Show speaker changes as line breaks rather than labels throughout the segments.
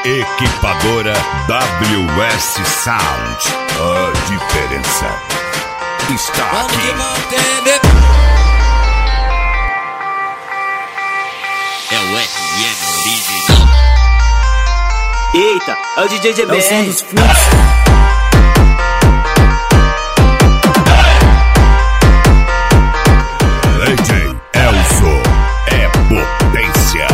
Equipadora WS Sound. A diferença está
Vamos
aqui.
que vamos entender. É o RN original.
Eita, é o DJ GBR.
É o som dos fluxos.
DJ Elzo é potência.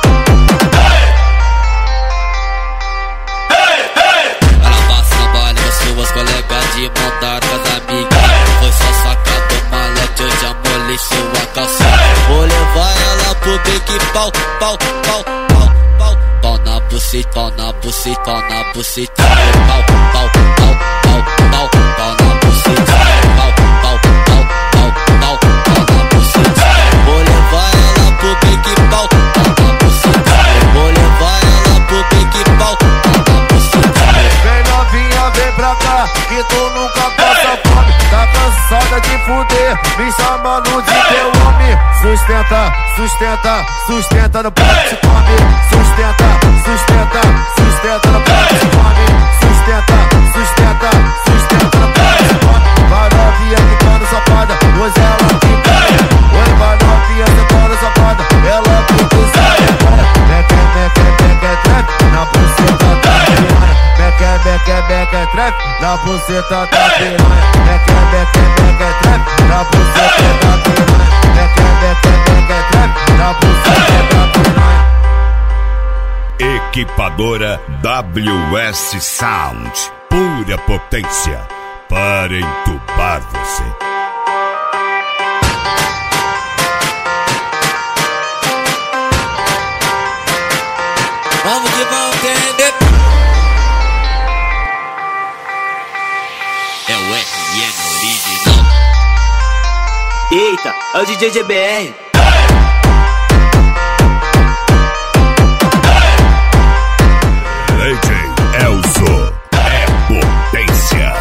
Ela passa baile com suas colegas de montar com as amigas. Foi só sacar do malete, hoje amolei sua calcinha. Vou levar ela pro Big Pau, pau, pau, pau, pau. Pau na buceta, pau na buceta, pau na buceta. Pau, pau, pau, pau, pau, pau na buceta. Pau, pau, pau, pau, pau, pau na buceta. Vou levar ela pro Big Pau, pau na buceta. Vou levar ela pro Big Pau, pau na buceta.
Vem novinha, vem pra cá, que tu nunca passa fome. Tá cansada de fuder, me chamando de teu homem. Sustenta, sustenta, sustenta no prato de come. Sustenta, sustenta, sustenta no prato de come. Sustenta, sustenta, sustenta no prato de come. Vai novinha ficando safada, hoje ela fica. Oi, vai novinha ficando safada, ela fica safada. Meque, meque, meque, trap, na buceta da piranha. Meque, meque, meque, trap, na buceta da piranha. Meque, meque, meque, trap, na buceta da piranha. Meque, meque, meque, trap, na buceta da piranha.
Equipadora WS Sound. Pura potência para entubar você.
Vamos que vamos entender. É o RN original.
Eita, é o DJ GBR.
DJ Elzo é potência.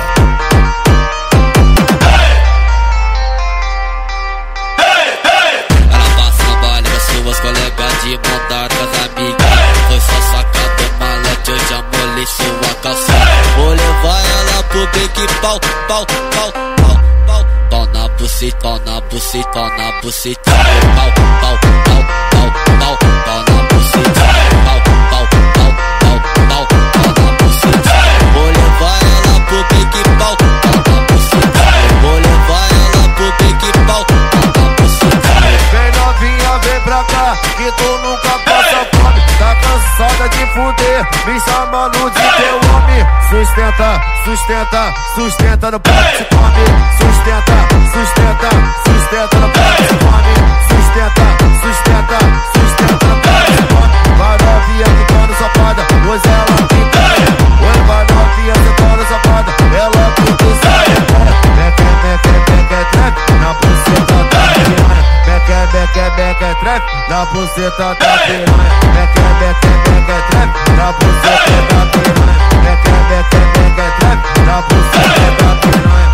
Ela passa baile com suas colegas de montar com as amigas. Foi só sacar do malete, hoje amolei sua calcinha. Vou levar ela pro Big Pau, pau, pau, pau, pau. Pau na buceta, pau na buceta, pau na buceta. Pau, pau, pau, pau, pau, pau na buceta. Pau, pau, pau, pau, pau, pau na buceta. Vou levar ela pro Big Pau, pau na buceta. Vou levar ela pro Big Pau, pau na buceta.
Vem novinha, vem pra cá, que tu nunca passa fome. Tá cansada de fuder, me chamando de teu homem. Sustenta, sustenta, sustenta no prato de come. Sustenta, sustenta, sustenta no prato de come. Sustenta, sustenta, sustenta no prato de come. Vai novinha ficando safada, hoje ela fica. Oi, vai novinha ficando safada, ela fica safada. Meque, meque, meque, trap, na buceta da piranha. Meque, meque, meque, trap, na buceta da piranha. Meque, meque, meque, trap, na buceta da piranha. Meque, meque, meque, trap, na buceta da piranha.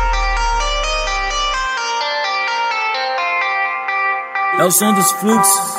É o som dos fluxos.